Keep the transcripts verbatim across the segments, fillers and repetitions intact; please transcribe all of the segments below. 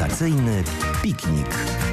Rekreacyjny piknik.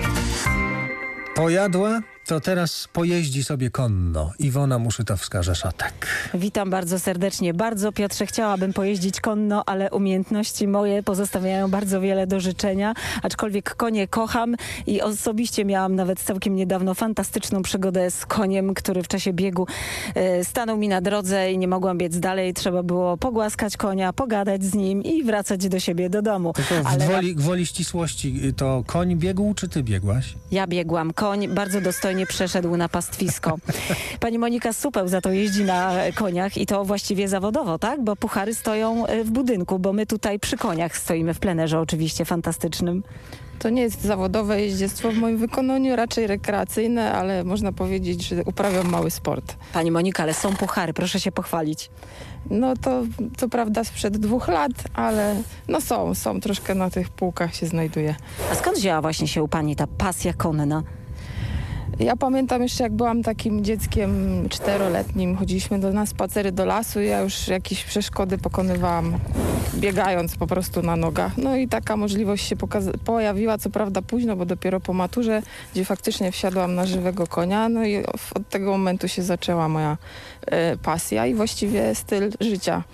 Pojadła? To teraz pojeździ sobie konno. Iwona Muszytowska-Rzeszotek. Witam bardzo serdecznie. Bardzo, Piotrze, chciałabym pojeździć konno, ale umiejętności moje pozostawiają bardzo wiele do życzenia. Aczkolwiek konie kocham i osobiście miałam nawet całkiem niedawno fantastyczną przygodę z koniem, który w czasie biegu e, stanął mi na drodze i nie mogłam biec dalej. Trzeba było pogłaskać konia, pogadać z nim i wracać do siebie, do domu. Tylko ale gwoli, gwoli ścisłości, to koń biegł, czy ty biegłaś? Ja biegłam. Koń bardzo dostojnie przeszedł na pastwisko. Pani Monika Supeł za to jeździ na koniach i to właściwie zawodowo, tak? Bo puchary stoją w budynku, bo my tutaj przy koniach stoimy w plenerze oczywiście fantastycznym. To nie jest zawodowe jeździectwo w moim wykonaniu, raczej rekreacyjne, ale można powiedzieć, że uprawiam mały sport. Pani Monika, ale są puchary, proszę się pochwalić. No to co prawda sprzed dwóch lat, ale no są, są, troszkę na tych półkach się znajduje. A skąd wzięła właśnie się u pani ta pasja konna? Ja pamiętam jeszcze, jak byłam takim dzieckiem czteroletnim, chodziliśmy do, na spacery do lasu i ja już jakieś przeszkody pokonywałam, biegając po prostu na nogach. No i taka możliwość się pojawiła, co prawda późno, bo dopiero po maturze, gdzie faktycznie wsiadłam na żywego konia. No i od tego momentu się zaczęła moja e, pasja i właściwie styl życia.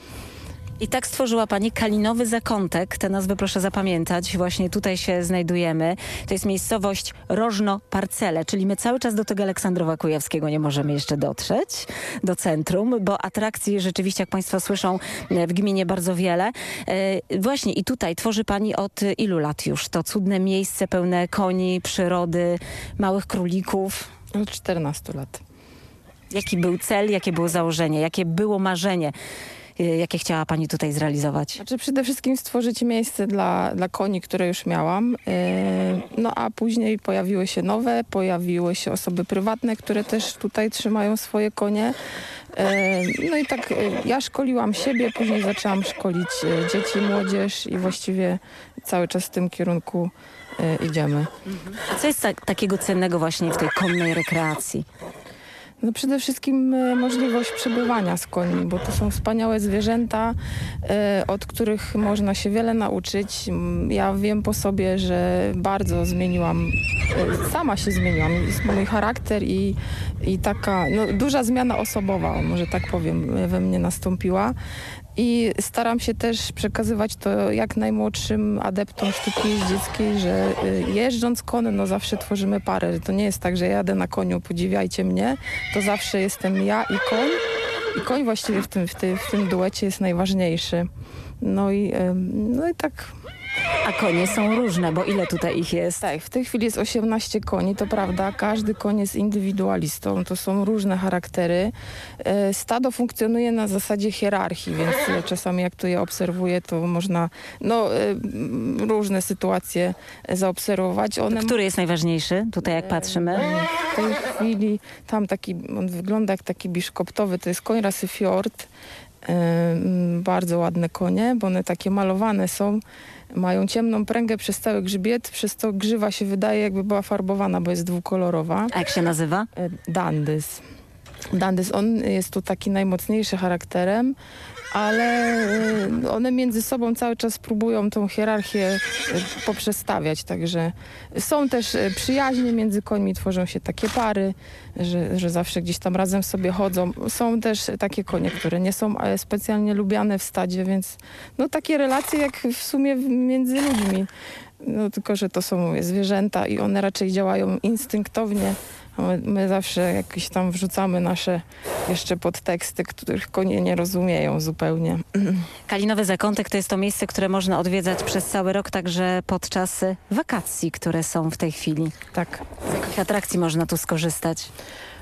I tak stworzyła pani Kalinowy Zakątek. Tę nazwę proszę zapamiętać. Właśnie tutaj się znajdujemy. To jest miejscowość Rożno-Parcele, czyli my cały czas do tego Aleksandrowa Kujawskiego nie możemy jeszcze dotrzeć, do centrum, bo atrakcji rzeczywiście, jak państwo słyszą, w gminie bardzo wiele. E, właśnie i tutaj tworzy pani od ilu lat już to cudne miejsce pełne koni, przyrody, małych królików? Od czternastu lat. Jaki był cel, jakie było założenie, jakie było marzenie? Jakie chciała pani tutaj zrealizować? Znaczy przede wszystkim stworzyć miejsce dla, dla koni, które już miałam. Yy, no a później pojawiły się nowe, pojawiły się osoby prywatne, które też tutaj trzymają swoje konie. Yy, no i tak yy, ja szkoliłam siebie, później zaczęłam szkolić yy, dzieci, młodzież i właściwie cały czas w tym kierunku yy, idziemy. A co jest ta, takiego cennego właśnie w tej konnej rekreacji? No przede wszystkim e, możliwość przebywania z końmi, bo to są wspaniałe zwierzęta, e, od których można się wiele nauczyć. Ja wiem po sobie, że bardzo zmieniłam, e, sama się zmieniłam, mój charakter i, i taka no, duża zmiana osobowa, może tak powiem, we mnie nastąpiła. I staram się też przekazywać to jak najmłodszym adeptom sztuki jeździeckiej, że jeżdżąc konno zawsze tworzymy parę. To nie jest tak, że jadę na koniu, podziwiajcie mnie. To zawsze jestem ja i koń. I koń właściwie w tym, w tym, w tym duecie jest najważniejszy. No i, no i tak... A konie są różne, bo ile tutaj ich jest? Tak, w tej chwili jest osiemnaście koni, to prawda. Każdy koń jest indywidualistą, to są różne charaktery. Stado funkcjonuje na zasadzie hierarchii, więc czasami jak to je obserwuję, to można no, różne sytuacje zaobserwować. One... Który jest najważniejszy tutaj, jak patrzymy? W tej chwili tam taki, on wygląda jak taki biszkoptowy, to jest koń rasy Fjord. Bardzo ładne konie, bo one takie malowane są. Mają ciemną pręgę przez cały grzbiet, przez to grzywa się wydaje, jakby była farbowana, bo jest dwukolorowa. A jak się nazywa? Dandys. Dandys, on jest tu taki najmocniejszy charakterem, ale one między sobą cały czas próbują tą hierarchię poprzestawiać, także są też przyjaźnie między końmi, tworzą się takie pary, że, że zawsze gdzieś tam razem sobie chodzą. Są też takie konie, które nie są specjalnie lubiane w stadzie, więc no takie relacje jak w sumie między ludźmi. No tylko, że to są zwierzęta i one raczej działają instynktownie. My, my zawsze jakieś tam wrzucamy nasze jeszcze podteksty, których konie nie rozumieją zupełnie. Kalinowy Zakątek to jest to miejsce, które można odwiedzać przez cały rok, także podczas wakacji, które są w tej chwili. Tak. Z jakich atrakcji można tu skorzystać?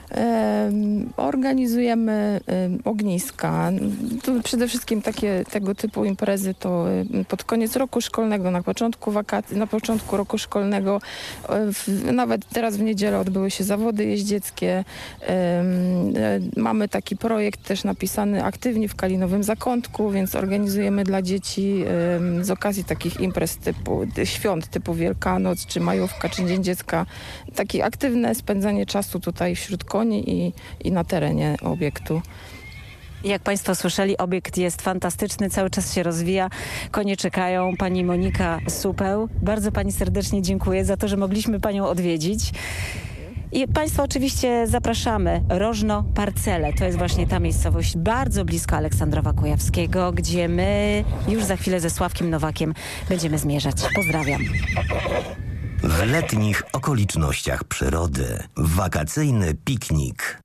Organizujemy ogniska. Tu przede wszystkim takie tego typu imprezy to pod koniec roku szkolnego, na początku wakacji, na początku roku szkolnego. Nawet teraz w niedzielę odbyły się zawody jeździeckie. Mamy taki projekt też napisany aktywnie w Kalinowym Zakątku, więc organizujemy dla dzieci z okazji takich imprez typu świąt typu Wielkanoc, czy Majówka, czy Dzień Dziecka. Takie aktywne spędzanie czasu tutaj wśród koni i, i na terenie obiektu. Jak Państwo słyszeli, obiekt jest fantastyczny, cały czas się rozwija. Konie czekają. Pani Monika Supeł. Bardzo Pani serdecznie dziękuję za to, że mogliśmy Panią odwiedzić. I Państwa oczywiście zapraszamy. Rożno Parcele to jest właśnie ta miejscowość bardzo blisko Aleksandrowa Kujawskiego, gdzie my już za chwilę ze Sławkiem Nowakiem będziemy zmierzać. Pozdrawiam. W letnich okolicznościach przyrody. Wakacyjny piknik.